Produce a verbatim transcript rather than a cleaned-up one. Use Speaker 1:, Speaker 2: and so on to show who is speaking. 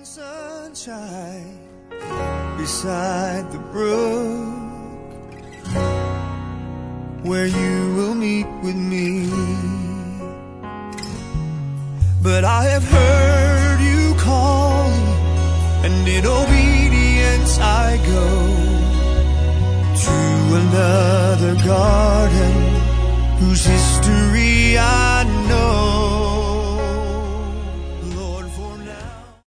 Speaker 1: Sunshine beside the brook, where you will meet with me. But I have heard you calling, and in obedience I go to another garden whose history I know.